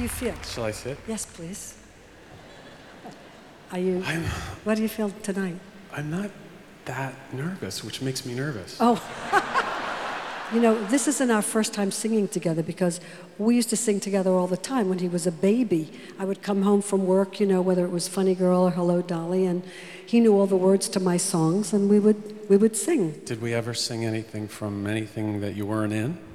do you feel? Shall I sit? Yes, please. Are you? I'm What do you feel tonight? not that nervous, which makes me nervous. Oh. You know, this isn't our first time singing together because we used to sing together all the time when he was a baby. I would come home from work, you know, whether it was Funny Girl or Hello Dolly, and he knew all the words to my songs, and we would sing. Did we ever sing anything from anything that you weren't in?